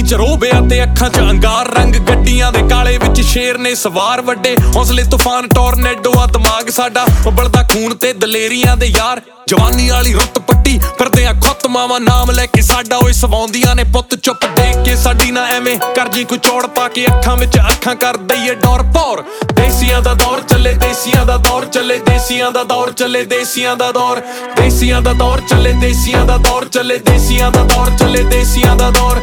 ਚ ਰੋਬਿਆ ਤੇ ਅੱਖਾਂ ਚ ਅੰਗਾਰ ਰੰਗ, ਗੱਡੀਆਂ ਦੇ ਕਾਲੇ ਵਿੱਚ ਸ਼ੇਰ ਨੇ ਸਵਾਰ ਵੱਡੇ, ਹੌਸਲੇ ਤੂਫਾਨ ਟੋਰਨੇਡੋ ਆ ਦਿਮਾਗ ਸਾਡਾ, ਉਬਲਦਾ ਖੂਨ ਤੇ ਦਲੇਰੀਆਂ ਦੇ ਯਾਰ। ਜਵਾਨੀ ਵਾਲੀ ਰੁੱਤ ਪੱਟੀ ਫਿਰਦੇ ਆ ਖੁੱਤ ਮਾਵਾਂ ਨਾਮ ਲੈ ਕੇ ਸਾਡਾ, ਓਏ ਸਵਾਉਂਦੀਆਂ ਨੇ ਪੁੱਤ ਚੁੱਪ ਦੇਖ ਕੇ ਸਾਡੀ ਨਾ ਐਵੇਂ ਕਰ ਜੀ ਕੋਈ ਚੌੜ ਪਾ ਕੇ ਅੱਖਾਂ ਵਿੱਚ ਅੱਖਾਂ ਕਰ ਦਈਏ ਡੋਰ ਪੌਰ। ਦੇਸੀਆਂ ਦਾ ਦੌਰ ਚੱਲੇ, ਦੇਸੀਆਂ ਦਾ ਦੌਰ ਚੱਲੇ, ਦੇਸੀਆਂ ਦਾ ਦੌਰ ਚੱਲੇ, ਦੇਸੀਆਂ ਦਾ ਦੌਰ, ਦੇਸੀਆਂ ਦਾ ਦੌਰ ਚੱਲੇ, ਦੇਸੀਆਂ ਦਾ ਦੌਰ ਚੱਲੇ, ਦੇਸੀਆਂ ਦਾ ਦੌਰ ਚੱਲੇ, ਦੇਸੀਆਂ ਦਾ ਦੌਰ।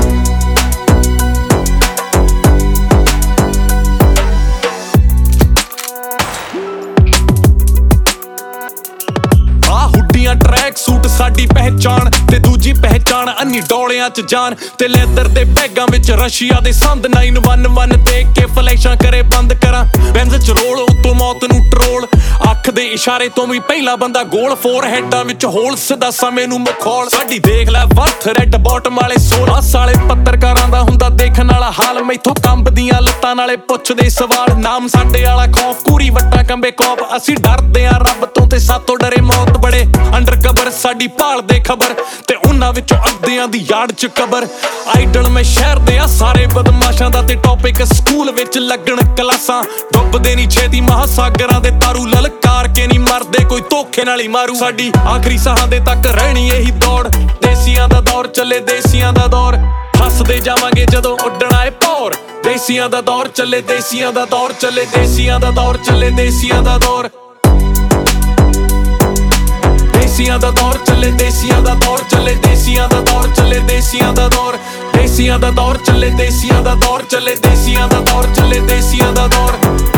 ਟਰੈਕ ਸੂਟ ਸਾਡੀ ਪਹਿਚਾਣ ਤੇ ਦੂਜੀ ਪਹਿਚਾਣ ਅੰਨੀ ਡੋਲਿਆਂ ਚ ਜਾਨ ਤੇ ਲੈਦਰ ਦੇ ਬੈਗਾਂ ਵਿੱਚ ਰਸ਼ੀਆ ਦੇ ਸੰਦ 911 ਦੇਖ ਕੇ ਫਲੈਸ਼ਾਂ ਕਰੇ ਬੰਦ ਕਰਾਂ ਬੈਂਜ਼ ਚ ਰੋਲ ਉਤੋਂ ਮੌਤ ਨੂੰ ਟਰੋਲ ਅੱਖ ਦੇ ਇਸ਼ਾਰੇ ਤੋਂ ਵੀ ਪਹਿਲਾ ਬੰਦਾ ਗੋਲ ਫੋਰ ਹੈਡਾਂ ਵਿੱਚ ਹੋਲ ਸਿੱਧਾ ਸਮੇਂ ਨੂੰ ਮਖੌਲ ਸਾਡੀ ਦੇਖ ਲੈ ਵਰਥ ਰੈਡ ਬਾਟਮ ਵਾਲੇ 16 ਸਾਲੇ ਪੱਤਰਕਾਰਾਂ ਦਾ ਹੁੰਦਾ ਦੇਖਣ ਵਾਲਾ ਹਾਲ ਮੈਥੋਂ ਕੰਬਦੀਆਂ ਲੱਤਾਂ ਨਾਲੇ ਪੁੱਛਦੇ ਸਵਾਲ ਨਾਮ ਸਾਡੇ ਵਾਲਾ ਖੌਫ ਕੂਰੀ ਵੱਟਾ ਕੰਬੇ ਕੌਪ ਅਸੀਂ ਡਰਦੇ ਆ ਰੱਬ ਤੋਂ ਤੇ ਸਾਤੋਂ ਡਰੇ ਮੌਤ ਬੜੇ ਅੰਡਰ ਕਬਰ ਸਾਡੀ ਭਾਲ ਦੇ ਖਬਰ ਤੇ ਉਹਨਾਂ ਵਿੱਚੋਂ ਅੱਧਿਆਂ ਦੀ ਯਾਦ ਚ ਕਬਰ ਆਈਡਲ ਮੈਂ ਸ਼ਹਿਰ ਦੇ ਆ ਸਾਰੇ ਬਦਮਾਸ਼ਾਂ ਦਾ ਤੇ ਟੌਪਿਕ ਸਕੂਲ ਵਿੱਚ ਲੱਗਣ ਕਲਾਸਾਂ ਡੁੱਬਦੇ ਨਹੀਂ ਛੇਤੀ ਮਹਾਸਾਗਰਾਂ ਦੇ ਤਾਰੂ ਲਲਕਾਰ ਕੇ ਨਹੀਂ ਮਰਦੇ ਕੋਈ ਧੋਖੇ ਨਾਲ ਹੀ ਮਾਰੂ ਸਾਡੀ ਆਖਰੀ ਸਾਹਾਂ ਦੇ ਤੱਕ ਰਹਿਣੀ ਇਹੀ ਦੌੜ ਦੇਸੀਆਂ ਦਾ ਦੌਰ ਚੱਲੇ ਦੇਸੀਆਂ ਦਾ ਦੌਰ ਹੱਸਦੇ ਜਾਵਾਂਗੇ ਜਦੋਂ ਉੱਡਣਾ ਏ ਭੌਰ ਦੇਸੀਆਂ ਦਾ ਦੌਰ ਚੱਲੇ ਦੇਸੀਆਂ ਦਾ ਦੌਰ ਚੱਲੇ ਦੇਸੀਆਂ ਦਾ ਦੌਰ ਚੱਲੇ ਦੇਸੀਆਂ ਦਾ ਦੌਰ ਦੇਸੀਆਂ ਦਾ ਦੌਰ ਚੱਲੇ ਦੇਸੀਆਂ ਦਾ ਦੌਰ ਚੱਲੇ ਦੇਸੀਆਂ ਦਾ ਦੌਰ ਚੱਲੇ ਦੇਸੀਆਂ ਦਾ ਦੌਰ ਦੇਸੀਆਂ ਦਾ ਦੌਰ ਚੱਲੇ ਦੇਸੀਆਂ ਦਾ ਦੌਰ ਚੱਲੇ ਦੇਸੀਆਂ ਦਾ ਦੌਰ ਚੱਲੇ ਦੇਸੀਆਂ ਦਾ ਦੌਰ